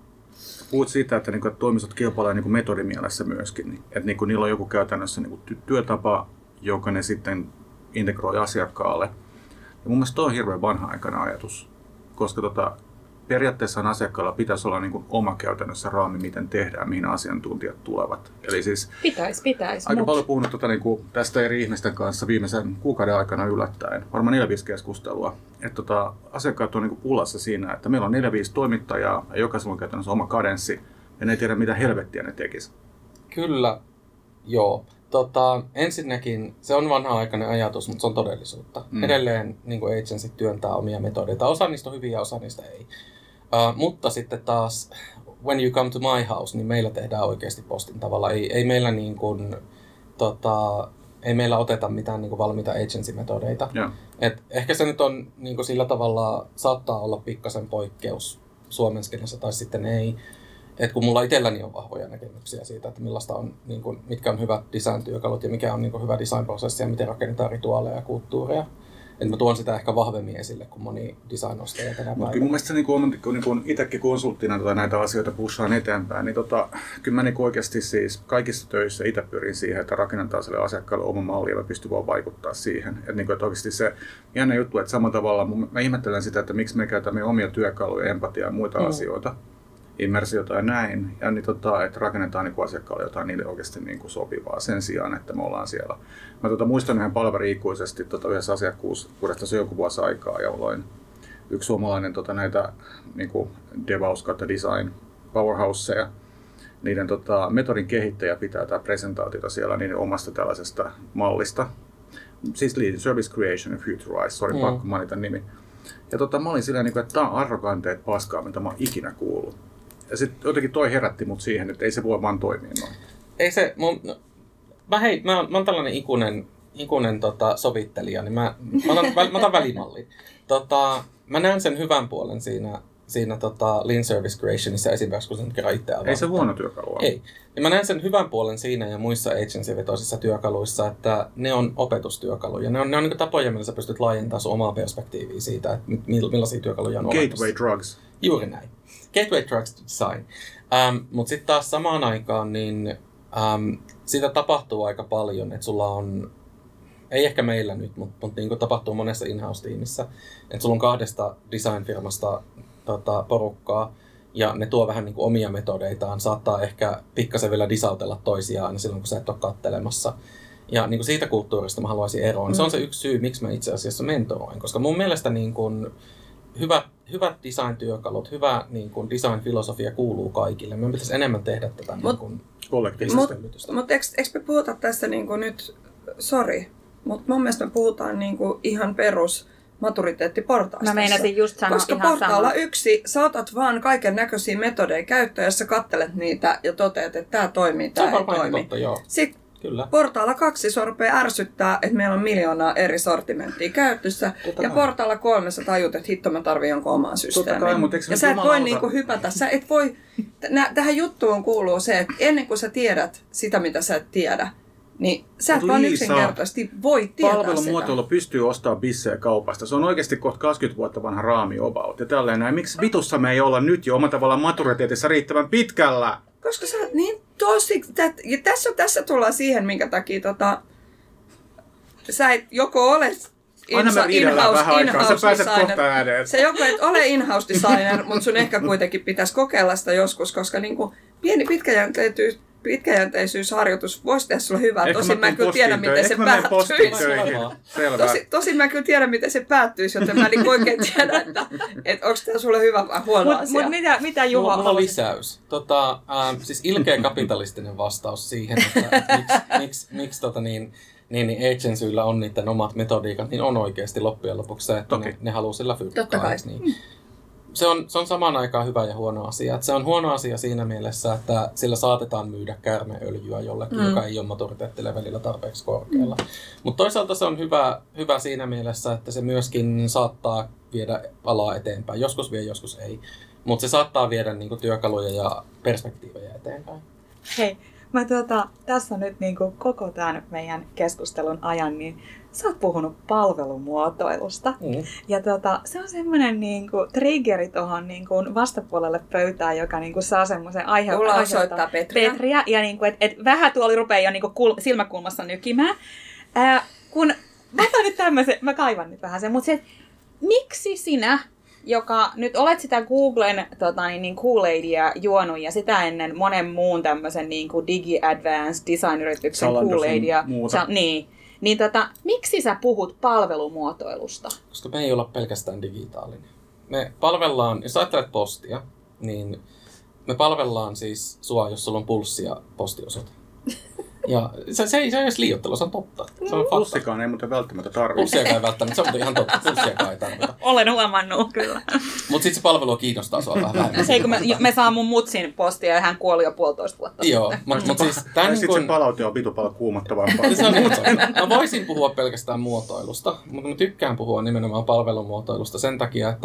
puhut siitä, että, että toimistot kilpailevat niin metodimielessä myöskin, että niin niillä on joku käytännössä niin työtapa, jonka ne sitten integroi asiakkaalle. Ja mun mielestä toi on hirveän vanha-aikainen ajatus, koska tota, periaatteessa asiakkaalla pitäisi olla niin kuin oma käytännössä raami, miten tehdään, mihin asiantuntijat tulevat. Eli siis pitäisi, pitäisi. Aika mut... paljon puhunut tota, niin kuin tästä eri ihmisten kanssa viimeisen kuukauden aikana yllättäen, varmaan neljä viisi keskustelua, että tota, asiakkaat on niin kuin pulassa siinä, että meillä on neljä viisi toimittajaa ja jokaisella on käytännössä oma kadenssi ja ne ei tiedä, mitä helvettiä ne tekisi. Kyllä, joo. Tota, ensinnäkin se on vanha-aikainen ajatus, mutta se on todellisuutta. Mm. Edelleen niin kuin agency työntää omia metodeita. Osa niistä on hyviä, osa niistä ei. Uh, mutta sitten taas, when you come to my house, niin meillä tehdään oikeasti postin tavalla. Ei, ei, meillä, niin kuin, tota, ei meillä oteta mitään niin kuin valmiita agency-metodeita. Yeah. Et ehkä se nyt on niin kuin sillä tavalla, saattaa olla pikkasen poikkeus Suomen skenessä tai sitten ei. Et kun mulla itselläni on vahvoja näkemyksiä siitä, että millaista on, niin kuin, mitkä on hyvät design-työkalut ja mikä on niin kuin, hyvä design-prosessi ja miten rakennetaan rituaaleja ja kulttuuria. Et mä tuon sitä ehkä vahvemmin esille kuin moni design-ostaja tänä päivänä. Mun mielestä niin kuin, niin kuin itsekin konsulttina tota, näitä asioita pushaan eteenpäin, niin tota, kyllä mä niin oikeasti siis kaikissa töissä itse pyrin siihen, että rakennetaan sille asiakkaalle oma malli ja mä pystyn vaan vaikuttaa siihen. Että, niin kuin, että oikeasti se jännä juttu, että samalla tavalla mä ihmettelen sitä, että miksi me käytämme omia työkaluja, empatiaa ja muita mm. asioita. Immersiota ja näin, ja niin tota, että rakennetaan niin asiakkaalle jotain niille oikeasti niin kuin sopivaa sen sijaan, että me ollaan siellä. Mä tota, muistan ihan palveri-ikuisesti tota, yhdessä asiakkuudesta se joku vuosi aikaa, jolloin yksi suomalainen tota, näitä niin kuin devaus kautta design powerhouseja, niiden tota, metodin kehittäjä pitää tätä presentaatiota siellä niiden omasta tällaisesta mallista. siis Service Creation and Futurize, sori, mm. pakko mainita nimi. Ja tota, mä olin silleen, että tämä on arroganteet paskaa, mitä mä oon ikinä kuullut. Ja sitten jotenkin toi herätti mut siihen, että ei se voi vaan toimia noin. Ei se, mun, no, mä, hei, mä, mä oon tällainen ikuinen, ikuinen tota, sovittelija, niin mä, mä, otan, mä otan välimallin. Tota, mä näen sen hyvän puolen siinä, siinä tota Lean Service Creationissa esimerkiksi, kun sen kerran itse avaa. Ei se huono työkalu. Ei. Ja mä näen sen hyvän puolen siinä ja muissa agency-vetoisissa työkaluissa, että ne on opetustyökaluja. Ne on, ne on niin tapoja, millä sä pystyt laajentamaan sun omaa perspektiiviä siitä, että millaisia työkaluja on Gateway olemassa. drugs. Juuri näin. Gateway drugs design. Ähm, Mutta sitten taas samaan aikaan, niin ähm, sitä tapahtuu aika paljon, että sulla on, ei ehkä meillä nyt, mutta mut niin tapahtuu monessa in-house-tiimissä, että sulla on kahdesta design-firmasta tota, porukkaa, ja ne tuo vähän niin kuin omia metodeitaan, saattaa ehkä pikkasen vielä disautella toisiaan aina silloin, kun sä et ole kattelemassa. Ja niin kuin siitä kulttuurista mä haluaisin eroon. Mm. Se on se yksi syy, miksi mä itse asiassa mentoroin, koska mun mielestä niin kuin hyvät, hyvät design-työkalut, hyvä niin kuin design-filosofia kuuluu kaikille. Me pitäisi enemmän tehdä tätä Mut, niin kuin kollektiivisesti. Mutta mut eikö, eikö me puhuta tässä niin kuin nyt, sori, mutta mun mielestä me puhutaan niin kuin ihan perus maturiteettiportaasta. Mä meinasin just sanoa Koska ihan portaalla sama. yksi, sä otat vaan kaiken näköisiä metodeja käyttöön, ja sä kattelet niitä ja toteat, että tämä toimii, tämä ei toimi. Totta, joo. Sitten Kyllä. portaalla kaksi se rupeaa ärsyttää, että meillä on miljoonaa eri sortimenttia käytössä. Totta ja kai. portaalla kolme sä tajut, että hitto mä tarvin jonkun oman systeemin. kai, mutta eikö se ja nyt sä et voi jumalauta- niinku hypätä. Sä et voi, nä, tähän juttuun kuuluu se, että ennen kuin sä tiedät sitä, mitä sä et tiedä, niin sä et Mut vaan Liisa, yksinkertaisesti voi tietää palvelumuotoilu pystyy ostamaan bissejä kaupasta. Se on oikeasti kohta kaksikymmentä vuotta vanha raami about. Ja tälleen näin. Miksi vitussa me ei olla nyt jo omalla tavallaan maturiteetissa riittävän pitkällä? Koska sä oot niin tosi... Tät, ja tässä, tässä tullaan siihen, minkä takia tota, sä et joko ole Anna me riidellään vähän aikaa, sä pääset kohta ääneen. Sä joko et ole in-house designer, mutta sun ehkä kuitenkin pitäisi kokeilla sitä joskus, koska niinku pieni pitkäjänteisyys, pitkäjänteisyysharjoitus voisi tehdä sulle hyvää. Ehkä Tosin mä en kyllä tiedä, miten se päättyisi. Tosi, tosin mä kyllä tiedän, miten se päättyisi, joten mä en oikein tiedä, että, että onko tämä sulle hyvä vai huono Mut, asia. mut mitä, mitä Juha Mulla, mulla on halusi? lisäys. Tota, äh, siis ilkeä kapitalistinen vastaus siihen, että, että miksi, miksi, miksi tota niin, niin, niin agencyillä on niiden omat metodiikat, niin on oikeasti loppujen lopuksi se, että ne, ne haluaa sillä fyrkkaa. Totta kai. Niin. Se on, se on samaan aikaan hyvä ja huono asia. Että se on huono asia siinä mielessä, että sillä saatetaan myydä käärmeöljyä jollekin, mm. joka ei ole maturiteettilevelillä tarpeeksi korkealla. Mm. Mutta toisaalta se on hyvä, hyvä siinä mielessä, että se myöskin saattaa viedä alaa eteenpäin. Joskus vie, joskus ei. Mutta se saattaa viedä niinku työkaluja ja perspektiivejä eteenpäin. Hei, mä tuota, tässä nyt niinku koko tämän meidän keskustelun ajan, niin sä oot puhunut palvelumuotoilusta. Mm. Ja tota, se on semmoinen niinku triggeri tuohon niinku vastapuolelle pöytään, joka niinku saa semmoisen aihe- Ulla aiheuttaa osoittaa Petriä. Petriä. Ja niinku, et, et vähän tuolla rupeaa jo niinku kul- silmäkulmassa nykimään. Ää, kun mä otan nyt tämmöisen, mä kaivan nyt vähän sen, mutta se, miksi sinä, joka nyt olet sitä Googlen tota, niin, niin Kool-Aidia juonut ja sitä ennen monen muun tämmöisen niin kuin Digi-Advanced Design-yrityksen Kool-Aidia, sä, niin, niin tota, miksi sä puhut palvelumuotoilusta? Koska me ei olla pelkästään digitaalinen. Me palvellaan, jos ajattelet postia, niin me palvellaan siis sua, jos sulla on pulssi ja postiosoite. Ja se, se, ei, se ei edes liioittelu, se on totta. Se on Pulssikaan ei muuten välttämättä tarvitse. Pulssiakaan ei välttämättä, se on ihan totta. Pulssiakaan ei tarvita. Olen huomannut, kyllä. Mutta sitten se palvelu kiinnostaa sua vähän vähemmän. Hei, kun me, me saa mun mutsin postia ja hän kuoli jo puolitoista vuotta. Joo, mutta mut siis Ja niin sitten se kun... palaute on vitu paljon kuumottavampaa. Se on niin, mä voisin puhua pelkästään muotoilusta, mutta mä tykkään puhua nimenomaan palvelumuotoilusta sen takia, että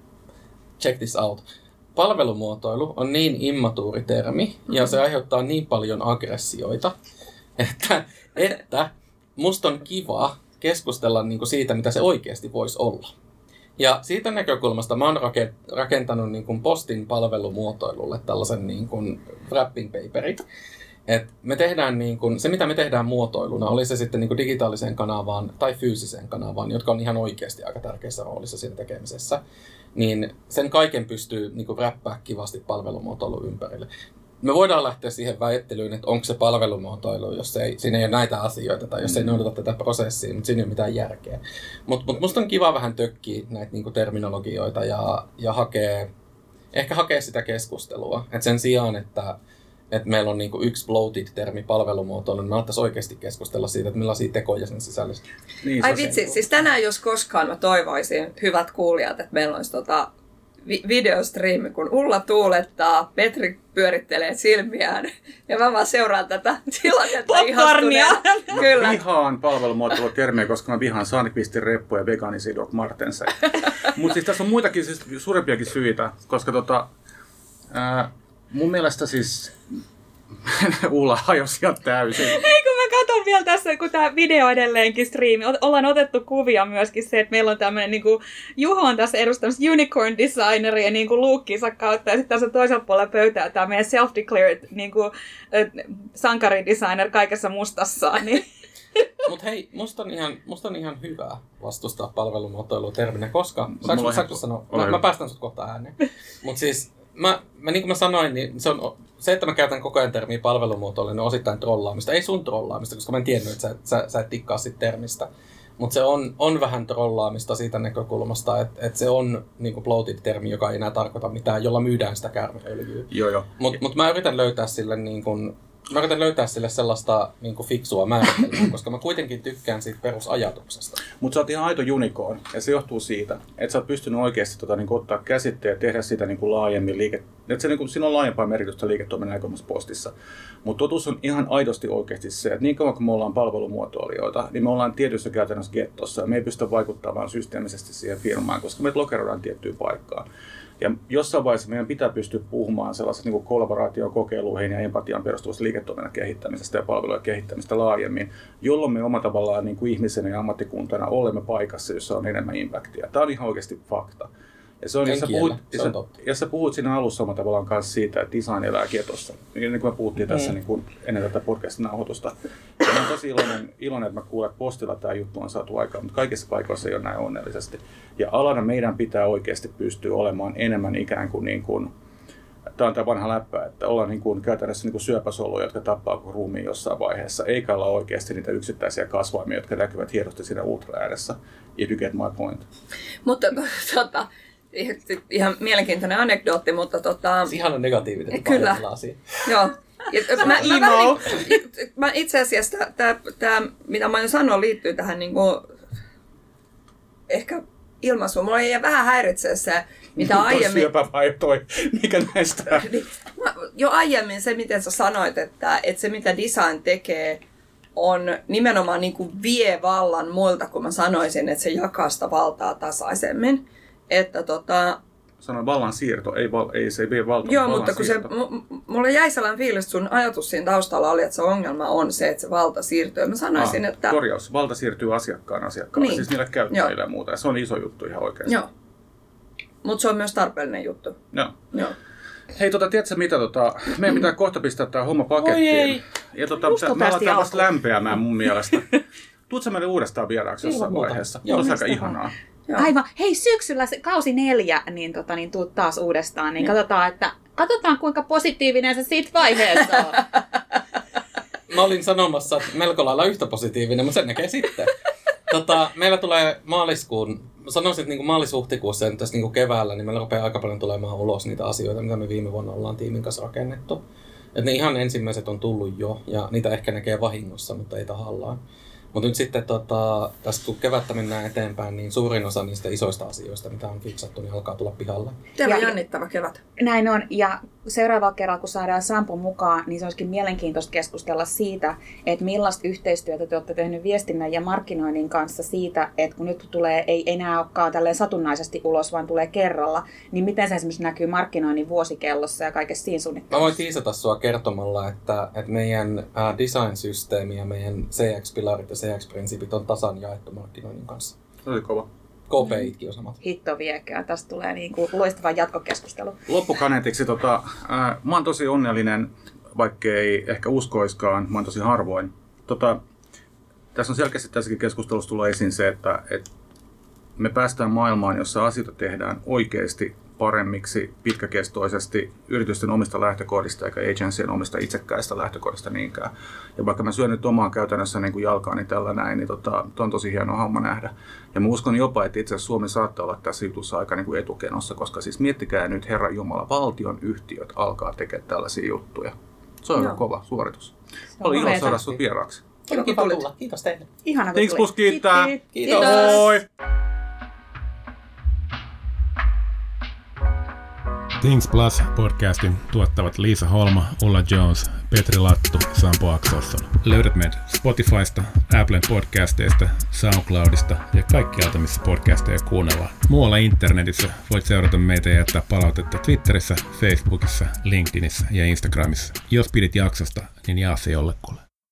check this out. Palvelumuotoilu on niin immatuuri termi ja se aiheuttaa niin paljon aggressioita, että, että musta on kiva keskustella niinku siitä, mitä se oikeasti voisi olla. Ja siitä näkökulmasta mä oon rakentanut niinku postin palvelumuotoilulle tällaisen niinku wrapping paperin. Et me tehdään niinku, se, mitä me tehdään muotoiluna, oli se sitten niinku digitaaliseen kanavaan tai fyysiseen kanavaan, jotka on ihan oikeasti aika tärkeässä roolissa siinä tekemisessä, niin sen kaiken pystyy niinku wrappaa kivasti palvelumuotoilun ympärille. Me voidaan lähteä siihen väittelyyn, että onko se palvelumuotoilu, jos ei, siinä ei ole näitä asioita tai jos mm. ei noudata tätä prosessia, mutta siinä ei ole mitään järkeä. Mutta mut musta on kiva vähän tökkiä näitä niinku terminologioita ja, ja hakea, ehkä hakea sitä keskustelua. Et sen sijaan, että että meillä on niinku yksi bloated-termi palvelumuotoilu, niin me alettaisiin oikeasti keskustella siitä, että millaisia tekoja sen sisällä. Niin, Ai vitsi, siis tänään jos koskaan mä toivoisin, hyvät kuulijat, että meillä olisi tota vi- videostriimi, kun Ulla tuulettaa, Petri pyörittelee silmiään ja mä vaan seuraan tätä tilannetta ihastuneena. Kyllä. Vihaan palvelumuotoilutermiä, koska mä vihaan Saanikvistin reppuja ja vegaanisia Doc Martensia. Mutta siis tässä on muitakin siis suurempiakin syitä, koska tota, ää, mun mielestä siis Ulla hajosi ihan täysin. Ei, kun mä katson vielä tässä, kun tää video edelleenkin striimi. Ollaan otettu kuvia myöskin se, että meillä on tämmönen niinku, Juho on tässä edustamassa unicorn designeria niinku luukkinsa kautta. Ja sitten tässä toisella puolella pöytää tää meidän self-declared niinku, sankaridesigner kaikessa mustassaan. Niin. Mut hei, musta on ihan, musta on ihan hyvä vastustaa palvelumuotoilua terminä, koska... Saanko, saanko sanoa? Mä, mä päästän sut kohta ääneen. Mut siis, mä, mä, niin kuin mä sanoin, niin se on... Se, että mä käytän koko ajan termiä palvelumuotoille, niin on osittain trollaamista. Ei sun trollaamista, koska mä en tiennyt, että sä, sä, sä et tikkaa siitä termistä. Mutta se on, on vähän trollaamista siitä näkökulmasta, että, että se on niin kuin bloated-termi, joka ei enää tarkoita mitään, jolla myydään sitä käärmeöljyä. Joo, joo. Mutta mut mä yritän löytää sille, niin kuin, mä yritän löytää sille sellaista niin kuin fiksua määritelmää, koska mä kuitenkin tykkään siitä perusajatuksesta. Mutta sä oot ihan aito unicorn, ja se johtuu siitä, että sä oot pystynyt oikeasti tota, niin ottaa käsitteen ja tehdä sitä niin kuin laajemmin liike... Että se, niin kuin, siinä on laajempaa merkitystä liiketoiminnan näkökulmassa postissa. Mutta totuus on ihan aidosti oikeasti se, että niin kauan kuin me ollaan palvelumuotoilijoita, niin me ollaan tietyssä käytännössä gettossa, ja me ei pystytä vaikuttamaan systeemisesti siihen firmaan, koska me lokeroidaan tiettyyn paikkaan. Ja jossain vaiheessa meidän pitää pystyä puhumaan sellaisesta niin kollaboraatiokokeiluihin ja empatiaan perustuvasta liiketoiminnan kehittämisestä ja palvelujen kehittämistä laajemmin, jolloin me omalla tavallaan niin kuin ihmisenä ja ammattikuntana olemme paikassa, jossa on enemmän impactia. Tämä on ihan oikeasti fakta. Ja se on, jos, sä puhut, se on totta. jos sä puhut siinä alussa omalla tavallaan kanssa siitä, että design elää ketossa, niin kuin me puhuttiin tässä mm. niin kuin ennen tätä podcast-nauhoitusta. Ja mä oon tosi iloinen, iloinen, että mä kuulen, että postilla tämä juttu on saatu aikaan, mutta kaikissa paikoissa ei ole näin onnellisesti. Ja alana meidän pitää oikeasti pystyä olemaan enemmän ikään kuin, niin kuin tämä on tämä vanha läppä, että ollaan niin kuin käytännössä niin kuin syöpäsoluja, jotka tappaa kuin ruumiin jossain vaiheessa, eikä olla oikeasti niitä yksittäisiä kasvaimia, jotka näkyvät hienosti siinä ultra-ääressä. If you get my point. Mutta tota, ihan mielenkiintoinen anekdootti, mutta tota... Ihan on negatiivinen. Kyllä. Joo. Ja, mä, mä, mä, mä itse asiassa tämä, mitä mä sanon, liittyy tähän niin kuin, ehkä ilmaisuun. Mulla ei vähän häiritsee se, mitä aiemmin... Syöpä vai toi, mikä näistä? Jo aiemmin se, miten sä sanoit, että, että se mitä design tekee, on nimenomaan niin kuin vie vallan muilta, kun mä sanoisin, että se jakaa sitä valtaa tasaisemmin. Että tota... Sanoin vallan siirto, ei, val, ei se ei vie valtaa. Joo, mutta kun se, m- mulla jäi sellainen fiilis, että sun ajatus siinä taustalla oli, että se ongelma on se, että se valta siirtyy. Mä sanoisin, ah, että... Korjaus, valta siirtyy asiakkaan asiakkaalle, niin. Siis niille käyttäjille ja muuta. Ja se on iso juttu ihan oikeasti. Joo, mutta se on myös tarpeellinen juttu. Joo. Joo. Hei, tota, tiedätkö mitä, tota, meidän pitää kohta pistää tää homma pakettiin. Oi ei. Ja tota, me aletaan vasta lämpeämään mun mielestä. Tuutko meille uudestaan vieraaksi jossain vaiheessa? Joo, se on aika ihanaa. Joo. Aivan. Hei, syksyllä se kausi neljä, niin, tota, niin tuut taas uudestaan. Niin katsotaan, että, katsotaan, kuinka positiivinen se siitä vaiheessa on. Mä olin sanomassa, että melko lailla yhtä positiivinen, mutta sen näkee sitten. Tota, meillä tulee maaliskuun, sanoisin, että niin kuin maalis-huhtikuussa ja tässä niin kuin keväällä, niin meillä rupeaa aika paljon tulemaan ulos niitä asioita, mitä me viime vuonna ollaan tiimin kanssa rakennettu. Et ne ihan ensimmäiset on tullut jo, ja niitä ehkä näkee vahingossa, mutta ei tahallaan. Mutta nyt sitten tota, tässä kun kevättä mennään eteenpäin, niin suurin osa niistä isoista asioista, mitä on fiksattu, niin alkaa tulla pihalle. Teillä on jännittävä kevät. Näin on. Ja seuraavalla kerralla, kun saadaan Sampo mukaan, niin se olisikin mielenkiintoista keskustella siitä, että millaista yhteistyötä te olette tehneet viestinnän ja markkinoinnin kanssa siitä, että kun nyt tulee, ei enää olekaan tälleen satunnaisesti ulos, vaan tulee kerralla, niin miten se esimerkiksi näkyy markkinoinnin vuosikellossa ja kaikessa siinä suunnittelussa? Mä voin tiisata sua kertomalla, että, että meidän uh, design-systeemi ja meidän C X-pilarit ja C X-prinsiipit on tasan jaettu markkinoinnin kanssa. Se oli kova. K P I:tkin on samat. Hitto viekää. Tästä tulee niinku loistava jatkokeskustelu. Loppukaneetiksi, tota, ää, mä oon tosi onnellinen, vaikkei ehkä uskoiskaan, mä oon tosi harvoin. Tota, tässä on selkeästi tässäkin keskustelussa tulee esiin se, että, että me päästään maailmaan, jossa asioita tehdään oikeasti paremmiksi, pitkäkestoisesti yritysten omista lähtökohdista eikä agencyen omista itsekkäistä lähtökohdista niinkään. Ja vaikka mä syön nyt omaan käytännössä niin kuin jalkaani tällä näin, niin tota, on tosi hieno homma nähdä. Ja mä uskon jopa, että itse asiassa Suomi saattaa olla tässä jutussa aika niin kuin etukenossa, koska siis miettikää nyt Herran Jumala, valtion yhtiöt alkaa tekemään tällaisia juttuja. Se on Joo. kova suoritus. Oli ilo saada sut vieraaksi. Kiva, kun Kiva tulit. tulla. Kiitos teille. Ihana, kun Things tulit. Plus kiittää. Kiitti. Kiitos. Moi! Things Plus podcastin tuottavat Liisa Holma, Ulla Jones, Petri Lattu, Sampo Akselsson. Löydät meidät Spotifysta, Applen podcasteista, SoundCloudista ja kaikkialta, missä podcasteja kuunnellaan. Muualla internetissä voit seurata meitä ja jättää palautetta Twitterissä, Facebookissa, LinkedInissä ja Instagramissa. Jos pidit jaksosta, niin jaa se jollekulle.